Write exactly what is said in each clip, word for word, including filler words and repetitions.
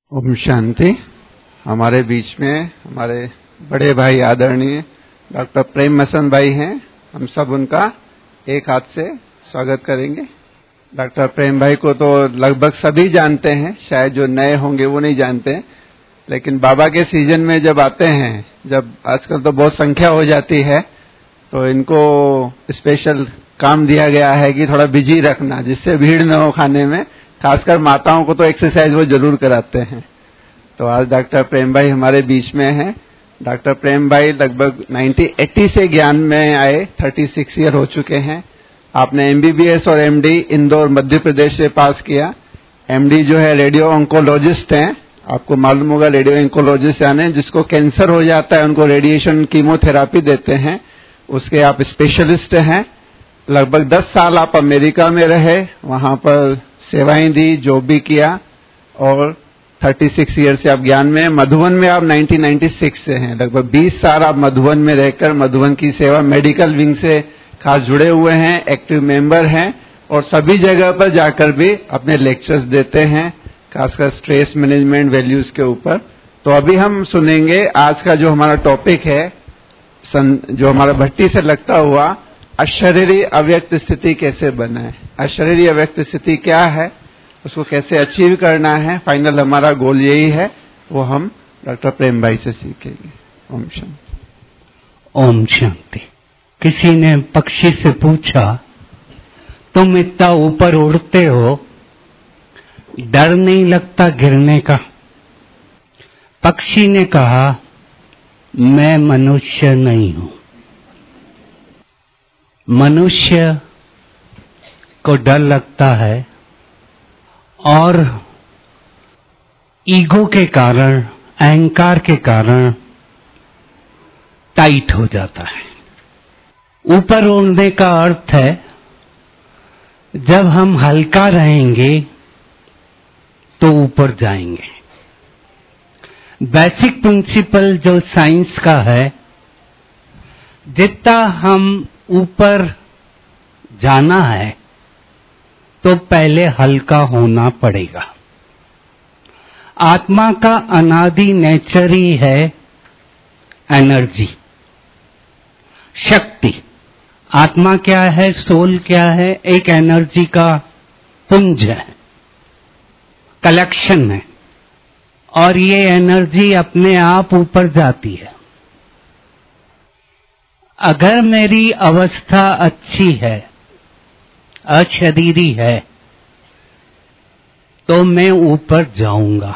ओम शांति। हमारे बीच में हमारे बड़े भाई आदरणीय डॉक्टर प्रेम मसन भाई हैं। हम सब उनका एक हाथ से स्वागत करेंगे। डॉक्टर प्रेम भाई को तो लगभग सभी जानते हैं, शायद जो नए होंगे वो नहीं जानते हैं, लेकिन बाबा के सीजन में जब आते हैं, जब आजकल तो बहुत संख्या हो जाती है, तो इनको स्पेशल काम दिया गया है कि थोड़ा बिजी रखना, जिससे भीड़ न हो खाने में। खासकर माताओं को तो एक्सरसाइज वो जरूर कराते हैं। तो आज डॉक्टर प्रेम भाई हमारे बीच में हैं। डॉक्टर प्रेम भाई लगभग उन्नीस सौ अस्सी से ज्ञान में आए, छत्तीस ईयर हो चुके हैं। आपने एमबीबीएस और एमडी इंदौर मध्य प्रदेश से पास किया। एमडी जो है रेडियो ऑन्कोलॉजिस्ट हैं। आपको मालूम होगा रेडियो ऑन्कोलॉजिस्ट यानी जिसको कैंसर हो जाता है उनको रेडिएशन कीमोथेरापी देते हैं, उसके आप स्पेशलिस्ट हैं। लगभग दस साल आप अमेरिका में रहे, वहां पर सेवाएं दी, जो भी किया, और छत्तीस ईयर से आप ज्ञान में। मधुबन में आप उन्नीस सौ छियानवे से हैं। लगभग बीस साल आप मधुबन में रहकर मधुबन की सेवा मेडिकल विंग से खास जुड़े हुए हैं, एक्टिव मेंबर हैं, और सभी जगह पर जाकर भी अपने लेक्चर्स देते हैं, खासकर स्ट्रेस मैनेजमेंट वैल्यूज के ऊपर। तो अभी हम सुनेंगे आज का जो हमारा टॉपिक है, जो हमारा भट्टी से लगता हुआ, अशरीरी अव्यक्त स्थिति कैसे बनाए। अशरीरी अव्यक्त स्थिति क्या है, उसको कैसे अचीव करना है, फाइनल हमारा गोल यही है, वो हम डॉक्टर प्रेम भाई से सीखेंगे। ओम शांति। ओम शांति। किसी ने पक्षी से पूछा, तुम इतना ऊपर उड़ते हो, डर नहीं लगता गिरने का? पक्षी ने कहा, मैं मनुष्य नहीं हूं। मनुष्य को डर लगता है और ईगो के कारण, अहंकार के कारण टाइट हो जाता है। ऊपर उड़ने का अर्थ है जब हम हल्का रहेंगे तो ऊपर जाएंगे। बेसिक प्रिंसिपल जो साइंस का है, जितना हम ऊपर जाना है तो पहले हल्का होना पड़ेगा। आत्मा का अनादि नेचर ही है एनर्जी, शक्ति। आत्मा क्या है, सोल क्या है? एक एनर्जी का पुंज है, कलेक्शन है, और ये एनर्जी अपने आप ऊपर जाती है। अगर मेरी अवस्था अच्छी है, अशरीरी है, तो मैं ऊपर जाऊंगा।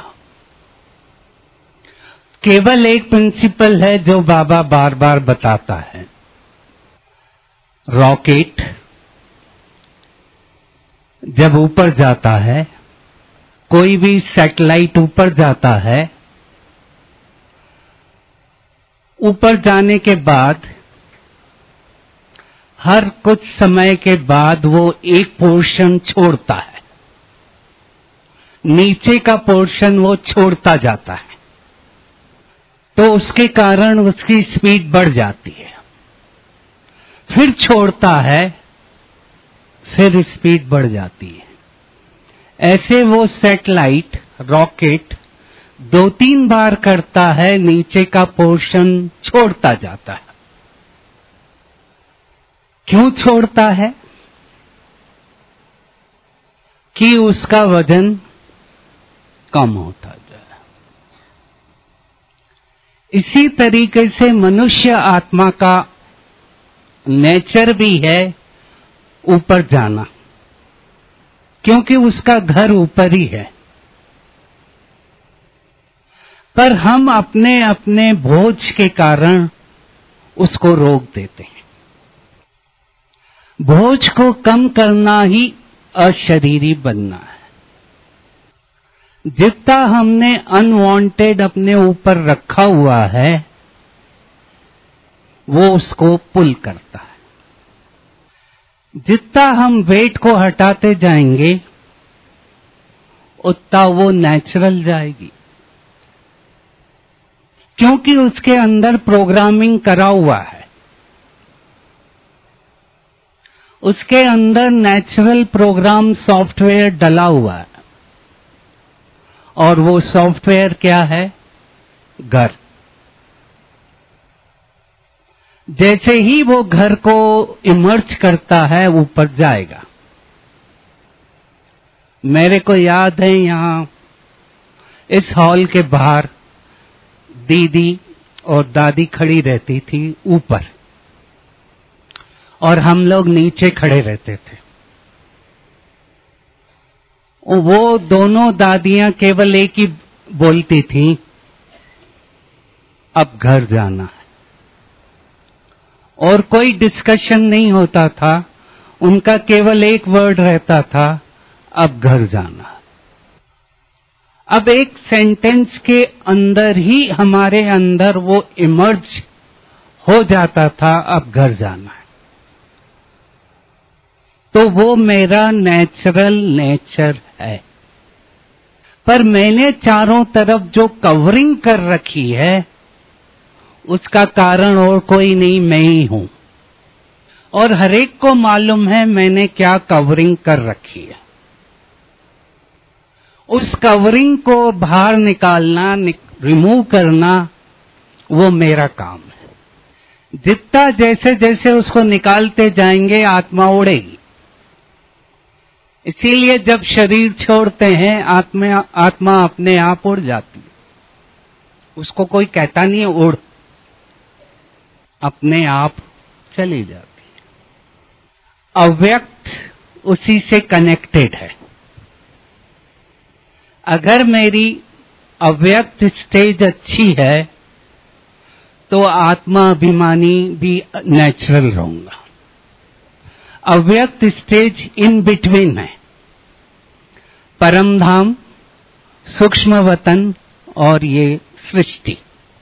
केवल एक प्रिंसिपल है जो बाबा बार बार बताता है। रॉकेट जब ऊपर जाता है, कोई भी सैटेलाइट ऊपर जाता है, ऊपर जाने के बाद हर कुछ समय के बाद वो एक पोर्शन छोड़ता है, नीचे का पोर्शन वो छोड़ता जाता है, तो उसके कारण उसकी स्पीड बढ़ जाती है। फिर छोड़ता है, फिर स्पीड बढ़ जाती है। ऐसे वो सैटेलाइट, रॉकेट दो तीन बार करता है, नीचे का पोर्शन छोड़ता जाता है। क्यों छोड़ता है? कि उसका वजन कम होता जाए। इसी तरीके से मनुष्य आत्मा का नेचर भी है ऊपर जाना, क्योंकि उसका घर ऊपर ही है। पर हम अपने अपने बोझ के कारण उसको रोक देते हैं। बोझ को कम करना ही अशरीरी बनना है। जितना हमने अनवांटेड अपने ऊपर रखा हुआ है, वो उसको पुल करता है। जितना हम वेट को हटाते जाएंगे, उतना वो नेचुरल जाएगी, क्योंकि उसके अंदर प्रोग्रामिंग करा हुआ है। उसके अंदर नेचुरल प्रोग्राम सॉफ्टवेयर डला हुआ है, और वो सॉफ्टवेयर क्या है? घर। जैसे ही वो घर को इमर्ज करता है ऊपर जाएगा। मेरे को याद है यहाँ इस हॉल के बाहर दीदी और दादी खड़ी रहती थी ऊपर और हम लोग नीचे खड़े रहते थे। वो दोनों दादियां केवल एक ही बोलती थी, अब घर जाना है। और कोई डिस्कशन नहीं होता था, उनका केवल एक वर्ड रहता था, अब घर जाना है। अब एक सेंटेंस के अंदर ही हमारे अंदर वो इमर्ज हो जाता था, अब घर जाना है। तो वो मेरा नेचुरल नेचर है। पर मैंने चारों तरफ जो कवरिंग कर रखी है उसका कारण और कोई नहीं, मैं ही हूं। और हरेक को मालूम है मैंने क्या कवरिंग कर रखी है। उस कवरिंग को बाहर निकालना, रिमूव करना, वो मेरा काम है। जितना जैसे जैसे उसको निकालते जाएंगे आत्मा उड़ेगी। इसीलिए जब शरीर छोड़ते हैं आत्मा आत्मा अपने आप उड़ जाती है। उसको कोई कहता नहीं है उड़, अपने आप चली जाती है। अव्यक्त उसी से कनेक्टेड है। अगर मेरी अव्यक्त स्टेज अच्छी है तो आत्मा अभिमानी भी नेचुरल रहूंगा। अव्यक्त स्टेज इन बिटवीन है, परम धाम, सूक्ष्म वतन और ये सृष्टि।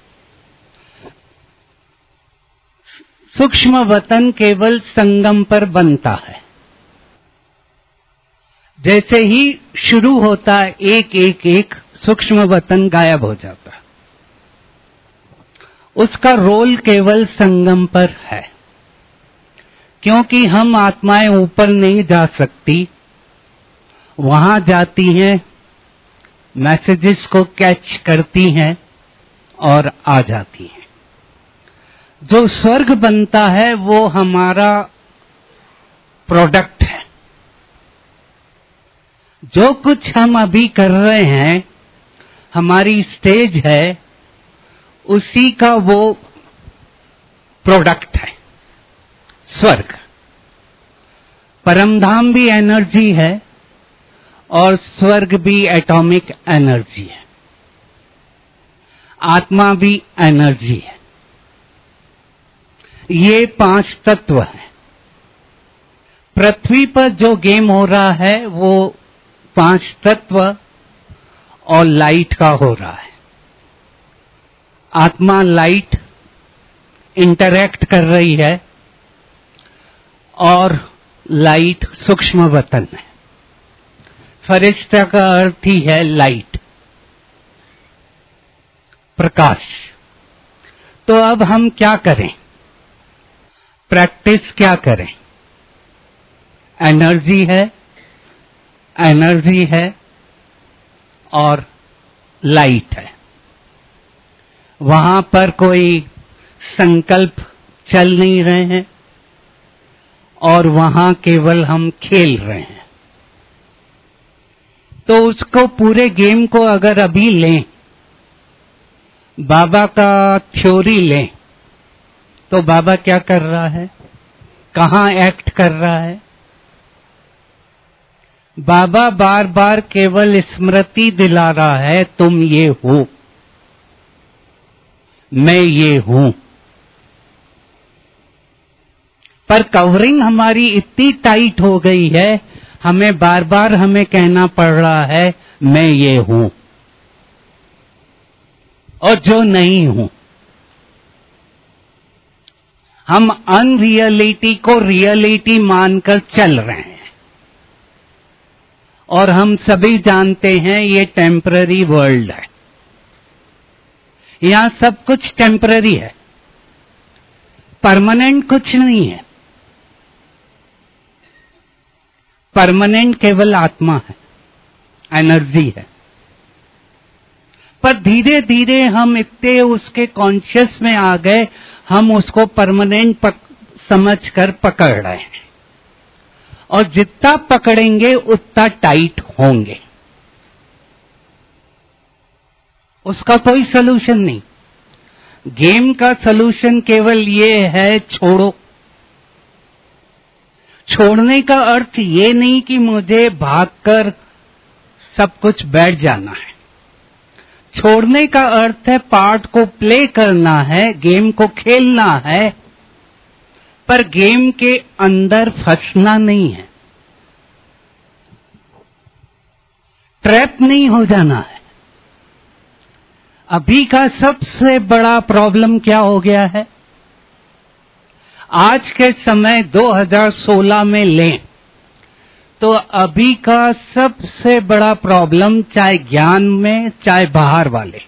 सूक्ष्म वतन केवल संगम पर बनता है। जैसे ही शुरू होता है एक एक एक सूक्ष्म वतन गायब हो जाता है। उसका रोल केवल संगम पर है, क्योंकि हम आत्माएं ऊपर नहीं जा सकती। वहां जाती हैं, मैसेजेस को कैच करती हैं और आ जाती हैं। जो स्वर्ग बनता है वो हमारा प्रोडक्ट है। जो कुछ हम अभी कर रहे हैं, हमारी स्टेज है, उसी का वो प्रोडक्ट है स्वर्ग। परमधाम भी एनर्जी है और स्वर्ग भी एटॉमिक एनर्जी है। आत्मा भी एनर्जी है। ये पांच तत्व हैं। पृथ्वी पर जो गेम हो रहा है वो पांच तत्व और लाइट का हो रहा है। आत्मा लाइट इंटरैक्ट कर रही है और लाइट सूक्ष्म वतन है। फरिश्ता का अर्थ ही है लाइट, प्रकाश। तो अब हम क्या करें? प्रैक्टिस क्या करें? एनर्जी है, एनर्जी है और लाइट है। वहां पर कोई संकल्प चल नहीं रहे हैं और वहां केवल हम खेल रहे हैं। तो उसको पूरे गेम को अगर अभी लें, बाबा का थ्योरी लें, तो बाबा क्या कर रहा है? कहां एक्ट कर रहा है? बाबा बार बार केवल स्मृति दिला रहा है, तुम ये हो, मैं ये हूं। पर कवरिंग हमारी इतनी टाइट हो गई है, हमें बार बार हमें कहना पड़ रहा है मैं ये हूं और जो नहीं हूं। हम अनरियलिटी को रियलिटी मानकर चल रहे हैं और हम सभी जानते हैं ये टेम्पररी वर्ल्ड है। यहां सब कुछ टेम्पररी है, परमानेंट कुछ नहीं है। परमानेंट केवल आत्मा है, एनर्जी है। पर धीरे धीरे हम इतने उसके कॉन्शियस में आ गए, हम उसको परमानेंट पक, समझ कर पकड़ रहे हैं, और जितना पकड़ेंगे उतना टाइट होंगे। उसका कोई सलूशन नहीं। गेम का सलूशन केवल ये है, छोड़ो। छोड़ने का अर्थ ये नहीं कि मुझे भागकर सब कुछ बैठ जाना है। छोड़ने का अर्थ है पार्ट को प्ले करना है, गेम को खेलना है, पर गेम के अंदर फंसना नहीं है, ट्रैप नहीं हो जाना है। अभी का सबसे बड़ा प्रॉब्लम क्या हो गया है? आज के समय दो हज़ार सोलह में लें तो अभी का सबसे बड़ा प्रॉब्लम, चाहे ज्ञान में चाहे बाहर वाले,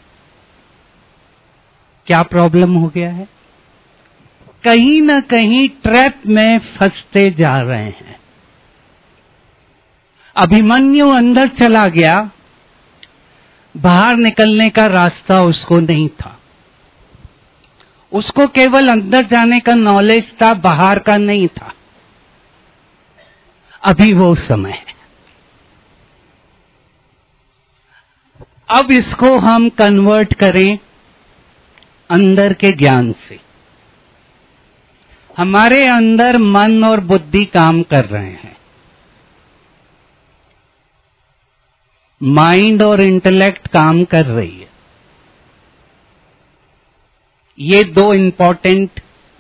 क्या प्रॉब्लम हो गया है? कहीं ना कहीं ट्रैप में फंसते जा रहे हैं। अभिमन्यु अंदर चला गया, बाहर निकलने का रास्ता उसको नहीं था। उसको केवल अंदर जाने का नॉलेज था, बाहर का नहीं था। अभी वो समय है। अब इसको हम कन्वर्ट करें अंदर के ज्ञान से। हमारे अंदर मन और बुद्धि काम कर रहे हैं, माइंड और इंटेलेक्ट काम कर रही है। ये दो इंपॉर्टेंट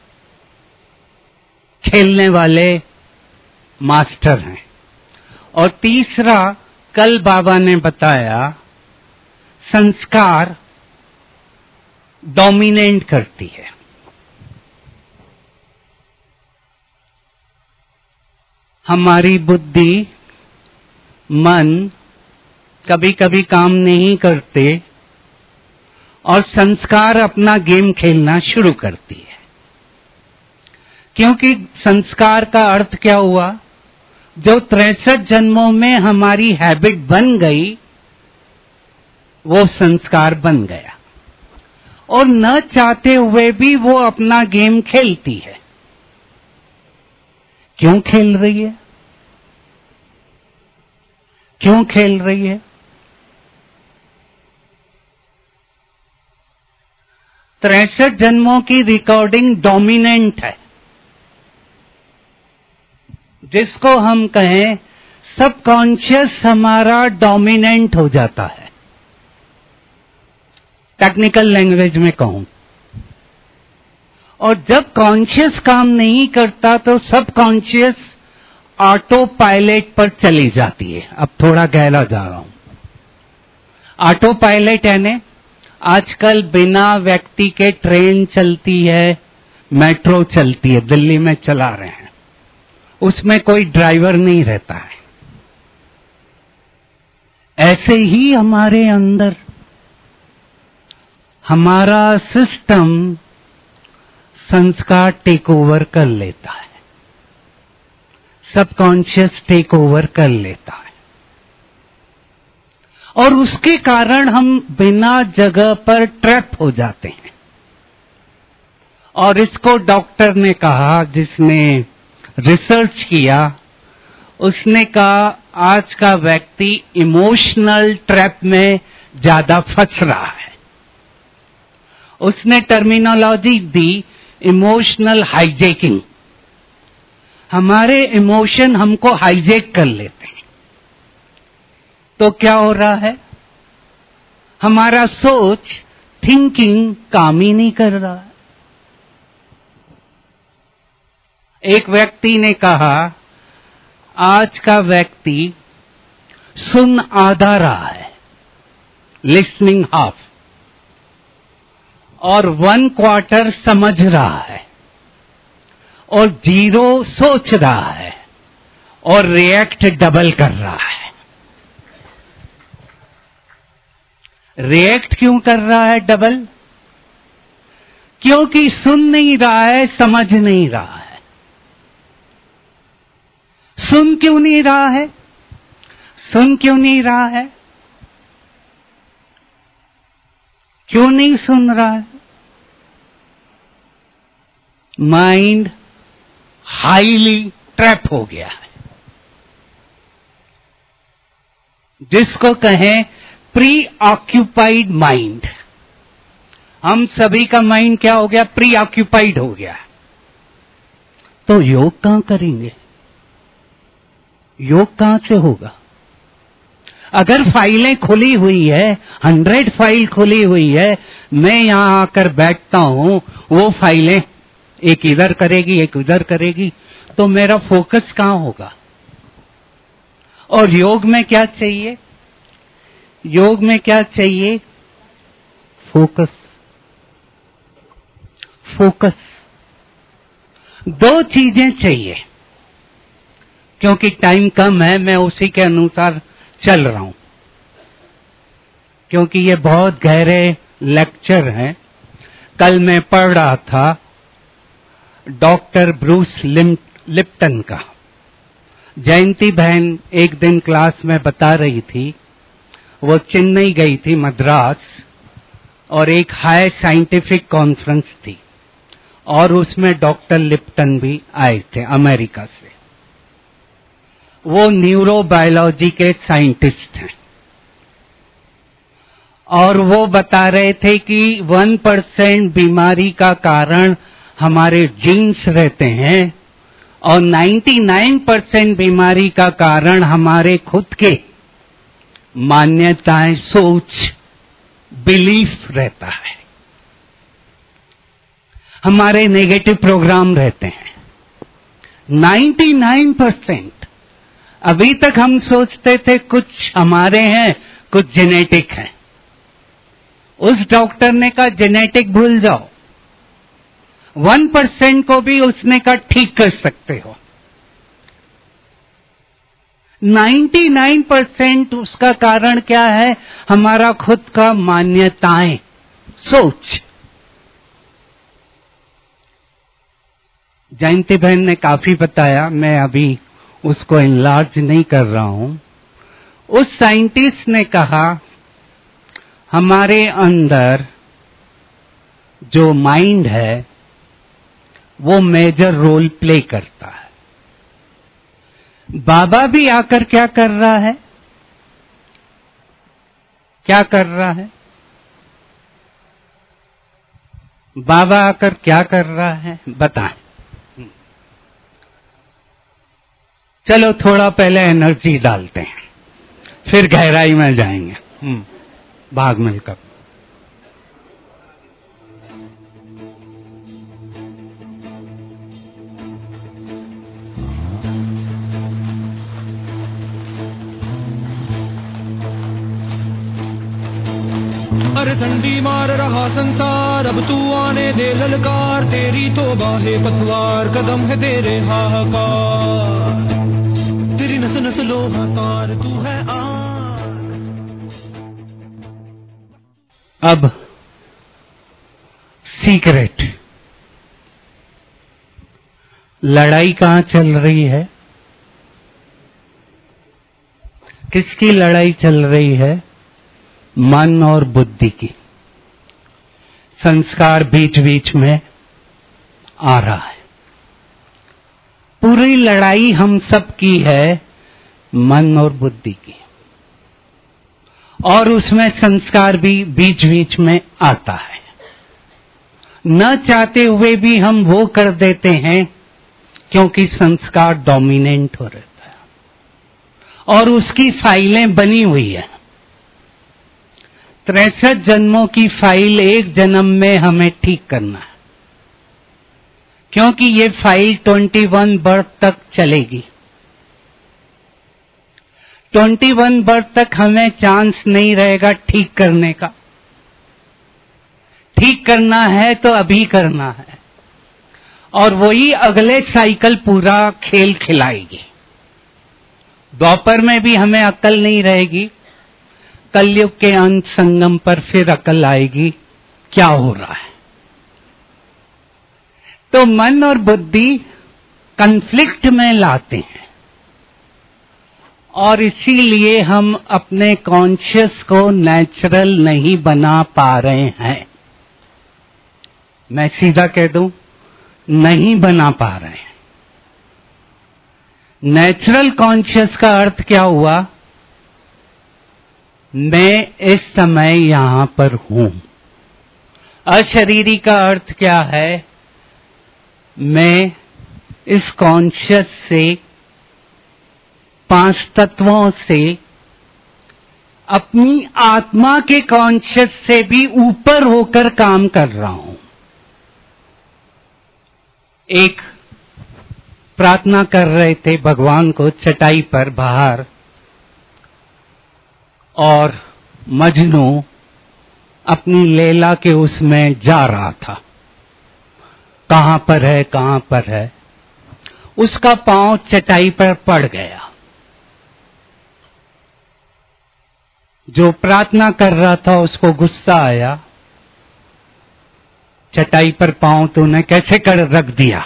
खेलने वाले मास्टर हैं। और तीसरा, कल बाबा ने बताया, संस्कार डोमिनेट करती है। हमारी बुद्धि, मन कभी कभी काम नहीं करते और संस्कार अपना गेम खेलना शुरू करती है। क्योंकि संस्कार का अर्थ क्या हुआ? जो तिरसठ जन्मों में हमारी हैबिट बन गई, वो संस्कार बन गया, और न चाहते हुए भी वो अपना गेम खेलती है। क्यों खेल रही है? क्यों खेल रही है? तिरसठ जन्मों की रिकॉर्डिंग डोमिनेंट है। जिसको हम कहें सबकॉन्शियस हमारा डोमिनेंट हो जाता है, टेक्निकल लैंग्वेज में कहूं। और जब कॉन्शियस काम नहीं करता तो सबकॉन्शियस ऑटो पायलट पर चली जाती है। अब थोड़ा गहरा जा रहा हूं। ऑटो पायलट यानी आजकल बिना व्यक्ति के ट्रेन चलती है, मेट्रो चलती है, दिल्ली में चला रहे हैं, उसमें कोई ड्राइवर नहीं रहता है। ऐसे ही हमारे अंदर हमारा सिस्टम संस्कार टेक ओवर कर लेता है, सबकॉन्शियस टेक ओवर कर लेता है, और उसके कारण हम बिना जगह पर ट्रैप हो जाते हैं। और इसको डॉक्टर ने कहा, जिसने रिसर्च किया, उसने कहा आज का व्यक्ति इमोशनल ट्रैप में ज्यादा फंस रहा है। उसने टर्मिनोलॉजी दी, इमोशनल हाईजैकिंग। हमारे इमोशन हमको हाईजैक कर लेते हैं। तो क्या हो रहा है? हमारा सोच, थिंकिंग काम ही नहीं कर रहा है। एक व्यक्ति ने कहा आज का व्यक्ति सुन आधा रहा है, लिसनिंग हाफ, और वन क्वार्टर समझ रहा है, और जीरो सोच रहा है, और रिएक्ट डबल कर रहा है। रिएक्ट क्यों कर रहा है डबल? क्योंकि सुन नहीं रहा है, समझ नहीं रहा है। सुन क्यों नहीं रहा है? सुन क्यों नहीं रहा है? क्यों नहीं सुन रहा है? माइंड हाईली ट्रैप हो गया है, जिसको कहें प्री ऑक्यूपाइड माइंड। हम सभी का माइंड क्या हो गया? प्री ऑक्यूपाइड हो गया। तो योग कहां करेंगे? योग कहां से होगा? अगर फाइलें खुली हुई है, हंड्रेड फाइल खुली हुई है, मैं यहां आकर बैठता हूं, वो फाइलें एक इधर करेगी, एक उधर करेगी, तो मेरा फोकस कहां होगा? और योग में क्या चाहिए? योग में क्या चाहिए? फोकस। फोकस। दो चीजें चाहिए। क्योंकि टाइम कम है, मैं उसी के अनुसार चल रहा हूं, क्योंकि ये बहुत गहरे लेक्चर हैं। कल मैं पढ़ रहा था डॉक्टर ब्रूस लिप्टन का। जयंती बहन एक दिन क्लास में बता रही थी, वो चेन्नई गई थी, मद्रास, और एक हाई साइंटिफिक कॉन्फ्रेंस थी, और उसमें डॉक्टर लिप्टन भी आए थे अमेरिका से। वो न्यूरोबायोलॉजी के साइंटिस्ट हैं, और वो बता रहे थे कि वन परसेंट बीमारी का कारण हमारे जीन्स रहते हैं, और नाइन्टी नाइन परसेंट बीमारी का कारण हमारे खुद के मान्यताएं, सोच, बिलीफ रहता है, हमारे नेगेटिव प्रोग्राम रहते हैं। Ninety nine percent. अभी तक हम सोचते थे कुछ हमारे हैं, कुछ जेनेटिक है। उस डॉक्टर ने कहा जेनेटिक भूल जाओ, वन परसेंट को भी उसने कहा ठीक कर सकते हो। नाइन्टी नाइन परसेंट उसका कारण क्या है? हमारा खुद का मान्यताएं, सोच। जयंती बहन ने काफी बताया, मैं अभी उसको इनलार्ज नहीं कर रहा हूं। उस साइंटिस्ट ने कहा हमारे अंदर जो माइंड है वो मेजर रोल प्ले करता है। बाबा भी आकर क्या कर रहा है? क्या कर रहा है? बाबा आकर क्या कर रहा है बताएं। चलो थोड़ा पहले एनर्जी डालते हैं, फिर गहराई में जाएंगे। भाग मिलकर अरे ठंडी मार रहा संसार, अब तू आने दे ललकार, तेरी तो बाहे पतवार, कदम है तेरे हाहाकार, तेरी नस नस लोहाकार, तू है आग। अब सीक्रेट। लड़ाई कहां चल रही है? किसकी लड़ाई चल रही है? मन और बुद्धि की। संस्कार बीच बीच में आ रहा है। पूरी लड़ाई हम सब की है मन और बुद्धि की, और उसमें संस्कार भी बीच बीच में आता है। न चाहते हुए भी हम वो कर देते हैं, क्योंकि संस्कार डोमिनेंट हो रहता है, और उसकी फाइलें बनी हुई है। तिरसठ जन्मों की फाइल एक जन्म में हमें ठीक करना है, क्योंकि ये फाइल इक्कीस बर्थ तक चलेगी। इक्कीस बर्थ तक हमें चांस नहीं रहेगा ठीक करने का। ठीक करना है तो अभी करना है, और वही अगले साइकिल पूरा खेल खिलाएगी। द्वापर में भी हमें अक्ल नहीं रहेगी, कलयुग के अंत संगम पर फिर अकल आएगी क्या हो रहा है। तो मन और बुद्धि कन्फ्लिक्ट में लाते हैं, और इसीलिए हम अपने कॉन्शियस को नेचुरल नहीं बना पा रहे हैं। मैं सीधा कह दूं, नहीं बना पा रहे हैं। नेचुरल कॉन्शियस का अर्थ क्या हुआ? मैं इस समय यहां पर हूं। अशरीरी का अर्थ क्या है? मैं इस कॉन्शियस से, पांच तत्वों से, अपनी आत्मा के कॉन्शियस से भी ऊपर होकर काम कर रहा हूं। एक प्रार्थना कर रहे थे भगवान को चटाई पर बाहर, और मजनू अपनी लैला के उसमें जा रहा था। कहां पर है, कहां पर है? उसका पांव चटाई पर पड़ गया। जो प्रार्थना कर रहा था उसको गुस्सा आया, चटाई पर पांव तूने कैसे कर रख दिया?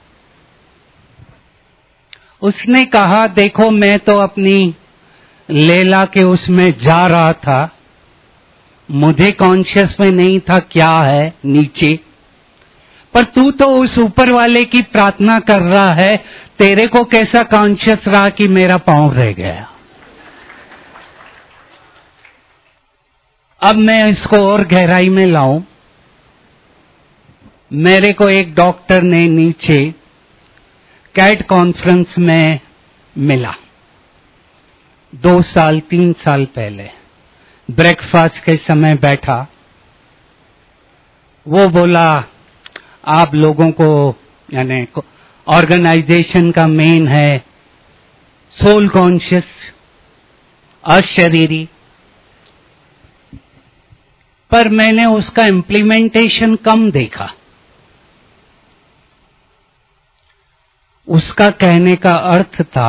उसने कहा, देखो मैं तो अपनी लैला के उसमें जा रहा था, मुझे कॉन्शियस में नहीं था क्या है नीचे, पर तू तो उस ऊपर वाले की प्रार्थना कर रहा है, तेरे को कैसा कॉन्शियस रहा कि मेरा पांव रह गया? अब मैं इसको और गहराई में लाऊं। मेरे को एक डॉक्टर ने नीचे कैट कॉन्फ्रेंस में मिला, दो साल तीन साल पहले, ब्रेकफास्ट के समय बैठा। वो बोला, आप लोगों को, यानी ऑर्गेनाइजेशन का मेन है सोल कॉन्शियस, अशरीरी, पर मैंने उसका इम्प्लीमेंटेशन कम देखा। उसका कहने का अर्थ था,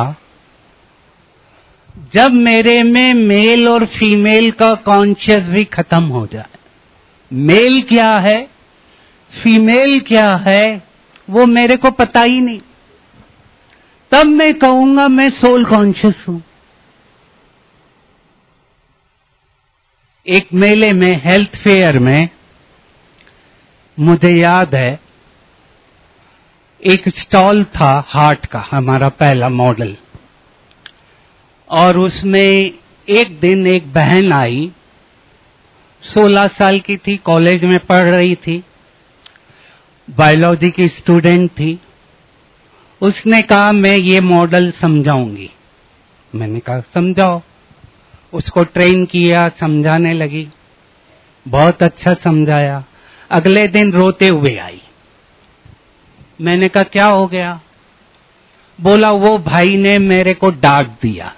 जब मेरे में मेल और फीमेल का कॉन्शियस भी खत्म हो जाए, मेल क्या है, फीमेल क्या है, वो मेरे को पता ही नहीं, तब मैं कहूंगा मैं सोल कॉन्शियस हूं। एक मेले में, हेल्थ फेयर में, मुझे याद है एक स्टॉल था हार्ट का, हमारा पहला मॉडल, और उसमें एक दिन एक बहन आई, सोलह साल की थी, कॉलेज में पढ़ रही थी, बायोलॉजी की स्टूडेंट थी। उसने कहा मैं ये मॉडल समझाऊंगी। मैंने कहा समझाओ। उसको ट्रेन किया, समझाने लगी, बहुत अच्छा समझाया। अगले दिन रोते हुए आई। मैंने कहा क्या हो गया? बोला वो भाई ने मेरे को डांट दिया।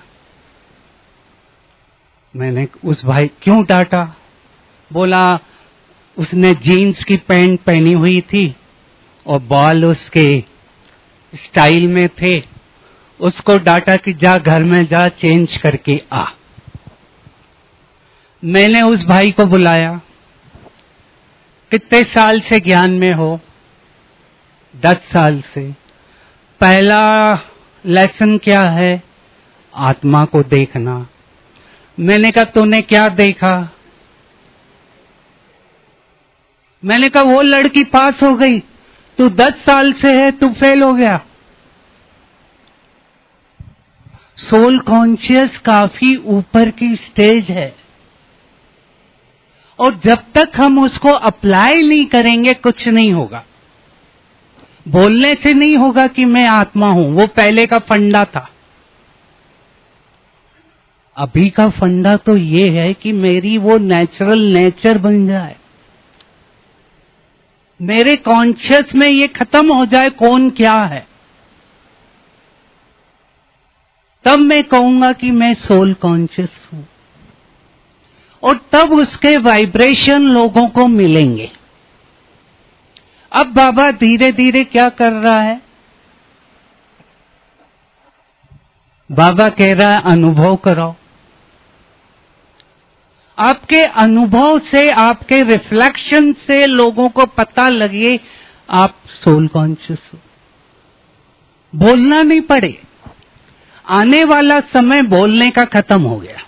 मैंने उस भाई क्यों डांटा? बोला उसने जीन्स की पैंट पहनी हुई थी और बाल उसके स्टाइल में थे, उसको डांटा कि जा घर में जा चेंज करके आ। मैंने उस भाई को बुलाया, कितने साल से ज्ञान में हो? दस साल से। पहला लेसन क्या है? आत्मा को देखना। मैंने कहा तूने क्या देखा? मैंने कहा वो लड़की पास हो गई, तू दस साल से है, तू फेल हो गया। सोल कॉन्शियस काफी ऊपर की स्टेज है, और जब तक हम उसको अप्लाई नहीं करेंगे कुछ नहीं होगा। बोलने से नहीं होगा कि मैं आत्मा हूं, वो पहले का फंडा था। अभी का फंडा तो ये है कि मेरी वो नेचुरल नेचर बन जाए, मेरे कॉन्शियस में ये खत्म हो जाए कौन क्या है, तब मैं कहूंगा कि मैं सोल कॉन्शियस हूं, और तब उसके वाइब्रेशन लोगों को मिलेंगे। अब बाबा धीरे धीरे क्या कर रहा है? बाबा कह रहा है अनुभव करो। आपके अनुभव से, आपके रिफ्लेक्शन से लोगों को पता लगे आप सोल कॉन्शियस हो। बोलना नहीं पड़े, आने वाला समय बोलने का खत्म हो गया।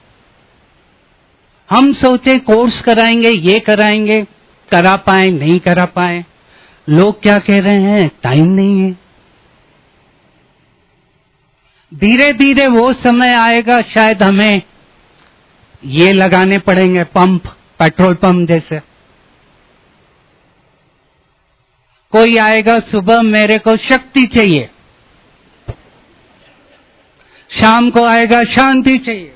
हम सोचे कोर्स कराएंगे, ये कराएंगे, करा पाए नहीं करा पाए। लोग क्या कह रहे हैं, टाइम नहीं है। धीरे धीरे वो समय आएगा, शायद हमें ये लगाने पड़ेंगे पंप, पेट्रोल पंप जैसे। कोई आएगा सुबह, मेरे को शक्ति चाहिए, शाम को आएगा शांति चाहिए।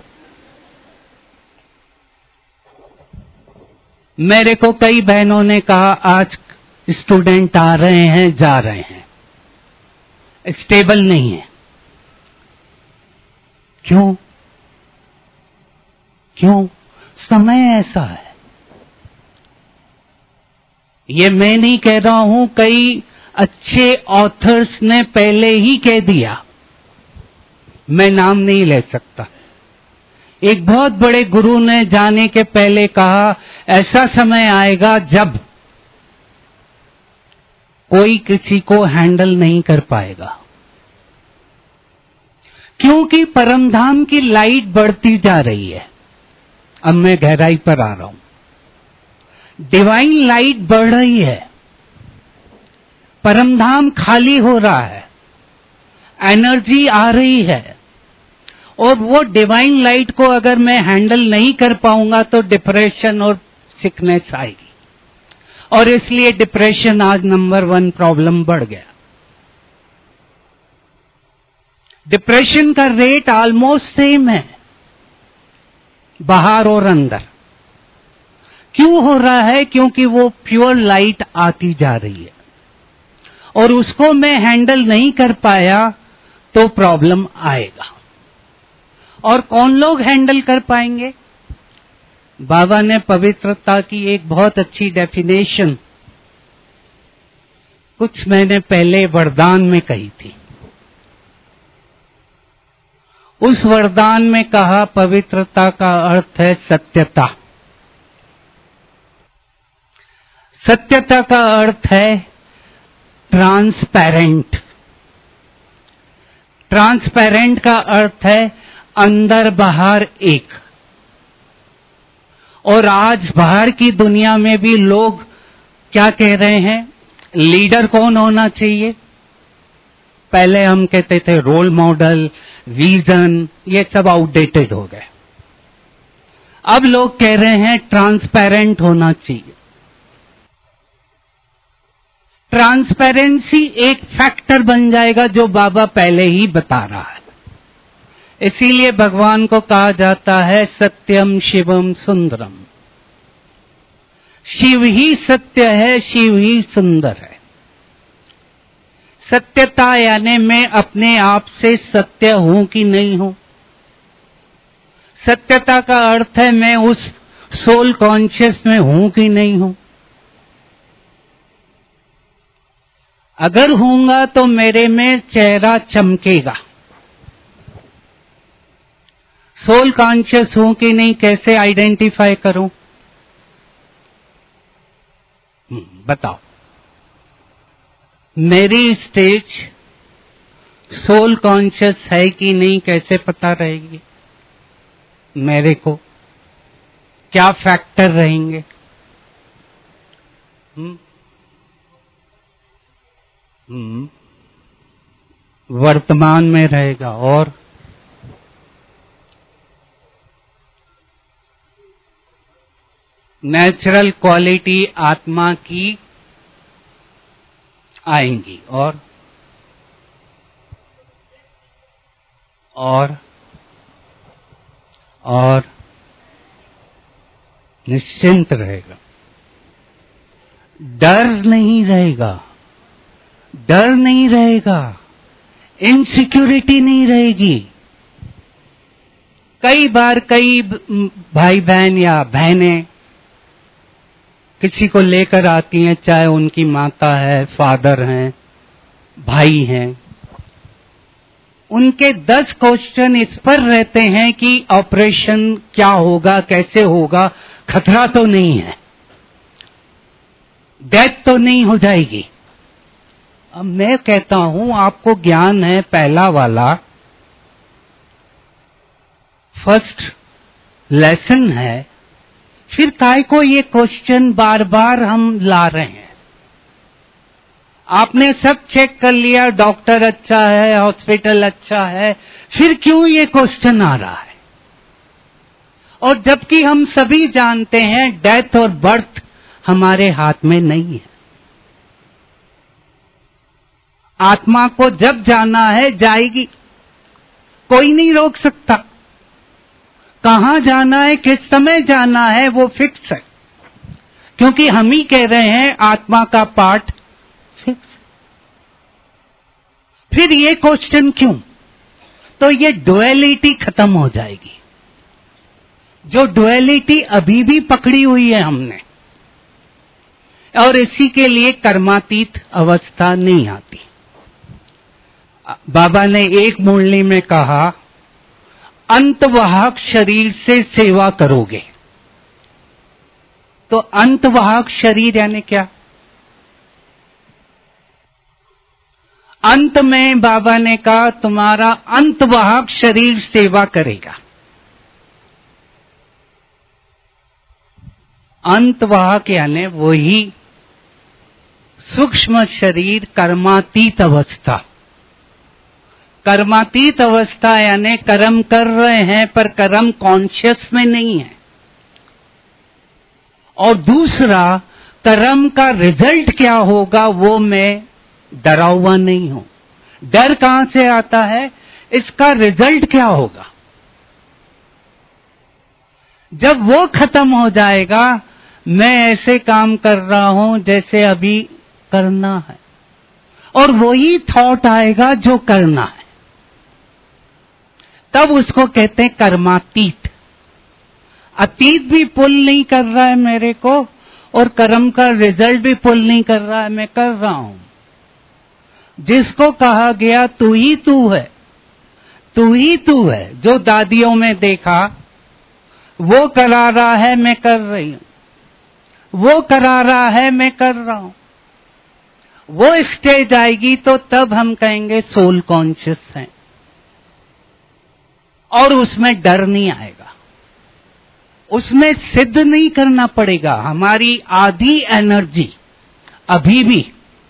मेरे को कई बहनों ने कहा आज स्टूडेंट आ रहे हैं जा रहे हैं, स्टेबल नहीं है। क्यों क्यों? समय ऐसा है। ये मैं नहीं कह रहा हूं, कई अच्छे ऑथर्स ने पहले ही कह दिया, मैं नाम नहीं ले सकता। एक बहुत बड़े गुरु ने जाने के पहले कहा, ऐसा समय आएगा जब कोई किसी को हैंडल नहीं कर पाएगा, क्योंकि परमधाम की लाइट बढ़ती जा रही है। अब मैं गहराई पर आ रहा हूं। डिवाइन लाइट बढ़ रही है, परमधाम खाली हो रहा है, एनर्जी आ रही है, और वो डिवाइन लाइट को अगर मैं हैंडल नहीं कर पाऊंगा तो डिप्रेशन और सिकनेस आएगी। और इसलिए डिप्रेशन आज नंबर वन प्रॉब्लम बढ़ गया। डिप्रेशन का रेट ऑलमोस्ट सेम है बाहर और अंदर। क्यों हो रहा है? क्योंकि वो प्योर लाइट आती जा रही है और उसको मैं हैंडल नहीं कर पाया तो प्रॉब्लम आएगा। और कौन लोग हैंडल कर पाएंगे? बाबा ने पवित्रता की एक बहुत अच्छी डेफिनेशन कुछ महीने पहले वरदान में कही थी। उस वरदान में कहा, पवित्रता का अर्थ है सत्यता। सत्यता का अर्थ है ट्रांसपेरेंट। ट्रांसपेरेंट का अर्थ है अंदर बाहर एक। और आज बाहर की दुनिया में भी लोग क्या कह रहे हैं, लीडर कौन होना चाहिए? पहले हम कहते थे रोल मॉडल, विजन, ये सब आउटडेटेड हो गए। अब लोग कह रहे हैं ट्रांसपेरेंट होना चाहिए। ट्रांसपेरेंसी एक फैक्टर बन जाएगा जो बाबा पहले ही बता रहा है। इसीलिए भगवान को कहा जाता है सत्यम शिवम सुंदरम। शिव ही सत्य है, शिव ही सुंदर है। सत्यता यानी मैं अपने आप से सत्य हूं कि नहीं हूं। सत्यता का अर्थ है मैं उस सोल कॉन्शियस में हूं कि नहीं हूं। अगर हूंगा तो मेरे में चेहरा चमकेगा। सोल कॉन्शियस हूं कि नहीं, कैसे आइडेंटिफाई करूं? बताओ, मेरी स्टेज सोल कॉन्शियस है कि नहीं, कैसे पता रहेगी? मेरे को क्या फैक्टर रहेंगे? हम्म हम्म वर्तमान में रहेगा। और नेचुरल क्वालिटी आत्मा की आएंगी। और और और निश्चिंत रहेगा, डर नहीं रहेगा, डर नहीं रहेगा, इनसिक्योरिटी नहीं रहेगी। कई बार कई भाई बहन या बहनें किसी को लेकर आती हैं, चाहे उनकी माता है, फादर हैं, भाई हैं, उनके दस क्वेश्चन इस पर रहते हैं कि ऑपरेशन क्या होगा, कैसे होगा, खतरा तो नहीं है, डेथ तो नहीं हो जाएगी। अब मैं कहता हूं आपको ज्ञान है पहला वाला, फर्स्ट लेसन है, फिर काय को ये क्वेश्चन बार बार हम ला रहे हैं? आपने सब चेक कर लिया, डॉक्टर अच्छा है, हॉस्पिटल अच्छा है, फिर क्यों ये क्वेश्चन आ रहा है? और जबकि हम सभी जानते हैं डेथ और बर्थ हमारे हाथ में नहीं है। आत्मा को जब जाना है जाएगी, कोई नहीं रोक सकता। कहां जाना है, किस समय जाना है, वो फिक्स है, क्योंकि हम ही कह रहे हैं आत्मा का पार्ट फिक्स। फिर ये क्वेश्चन क्यों? तो ये डुअलिटी खत्म हो जाएगी। जो डुअलिटी अभी भी पकड़ी हुई है हमने, और इसी के लिए कर्मातीत अवस्था नहीं आती। बाबा ने एक मुरली में कहा, अंतवाहक शरीर से सेवा करोगे। तो अंतवाहक शरीर यानी क्या? अंत में बाबा ने कहा तुम्हारा अंतवाहक शरीर सेवा करेगा। अंतवाहक यानी वही सूक्ष्म शरीर, कर्मातीत अवस्था। कर्मातीत अवस्था यानी कर्म कर रहे हैं पर कर्म कॉन्शियस में नहीं है। और दूसरा, कर्म का रिजल्ट क्या होगा वो मैं डरा हुआ नहीं हूं। डर कहां से आता है? इसका रिजल्ट क्या होगा। जब वो खत्म हो जाएगा, मैं ऐसे काम कर रहा हूं जैसे अभी करना है, और वही थॉट आएगा जो करना है, तब उसको कहते हैं कर्मातीत। अतीत भी पुल नहीं कर रहा है मेरे को, और कर्म का रिजल्ट भी पुल नहीं कर रहा है, मैं कर रहा हूं। जिसको कहा गया तू ही तू है, तू ही तू है, जो दादियों में देखा, वो करा रहा है मैं कर रही हूं, वो करा रहा है मैं कर रहा हूं। वो स्टेज आएगी तो तब हम कहेंगे सोल कॉन्शियस है, और उसमें डर नहीं आएगा, उसमें सिद्ध नहीं करना पड़ेगा। हमारी आधी एनर्जी अभी भी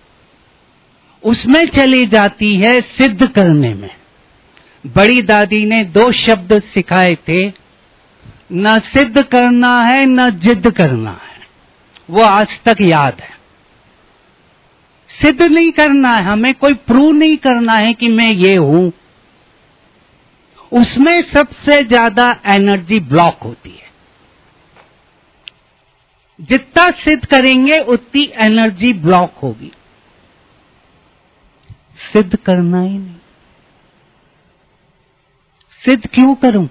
उसमें चली जाती है सिद्ध करने में। बड़ी दादी ने दो शब्द सिखाए थे, न सिद्ध करना है न जिद करना है, वो आज तक याद है। सिद्ध नहीं करना है, हमें कोई प्रूव नहीं करना है कि मैं ये हूं। उसमें सबसे ज्यादा एनर्जी ब्लॉक होती है। जितना सिद्ध करेंगे उतनी एनर्जी ब्लॉक होगी। सिद्ध करना ही नहीं। सिद्ध क्यों करूं?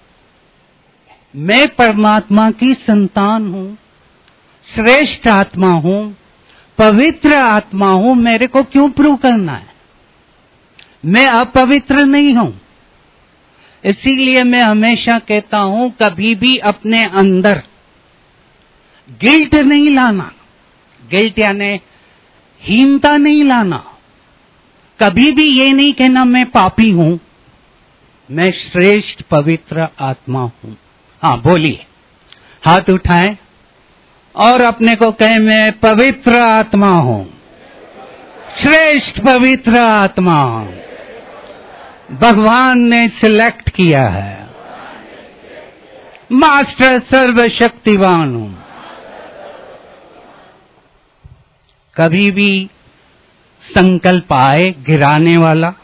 मैं परमात्मा की संतान हूं, श्रेष्ठ आत्मा हूं, पवित्र आत्मा हूं, मेरे को क्यों प्रूव करना है? मैं अपवित्र नहीं हूं। इसीलिए मैं हमेशा कहता हूं, कभी भी अपने अंदर गिल्ट नहीं लाना। गिल्ट यानी हीनता नहीं लाना। कभी भी ये नहीं कहना मैं पापी हूं, मैं श्रेष्ठ पवित्र आत्मा हूं। हाँ बोलिए, हाथ उठाएं और अपने को कहें मैं पवित्र आत्मा हूं, श्रेष्ठ पवित्र आत्मा हूं। भगवान ने सिलेक्ट किया है, मास्टर सर्वशक्तिवान हूं। कभी भी संकल्प आए गिराने वाला,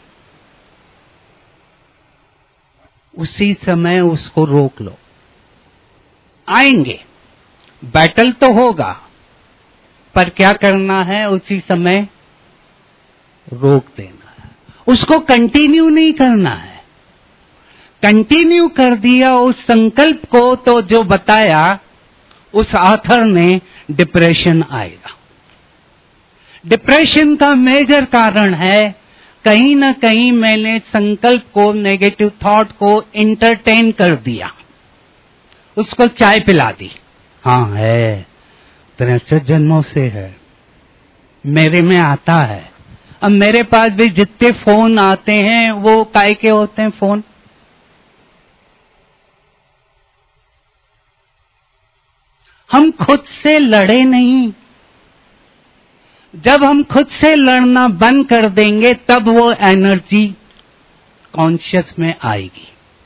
उसी समय उसको रोक लो। आएंगे, बैटल तो होगा, पर क्या करना है? उसी समय रोक देना है, उसको कंटिन्यू नहीं करना है। कंटिन्यू कर दिया उस संकल्प को तो जो बताया उस आथर ने, डिप्रेशन आएगा। डिप्रेशन का मेजर कारण है कहीं ना कहीं मैंने संकल्प को, नेगेटिव थॉट को इंटरटेन कर दिया, उसको चाय पिला दी। हाँ है, तिरसठ जन्मों से है, मेरे में आता है। अब मेरे पास भी जितने फोन आते हैं वो काय के होते हैं? फोन हम खुद से लड़े नहीं। जब हम खुद से लड़ना बंद कर देंगे तब वो एनर्जी कॉन्शियस में आएगी।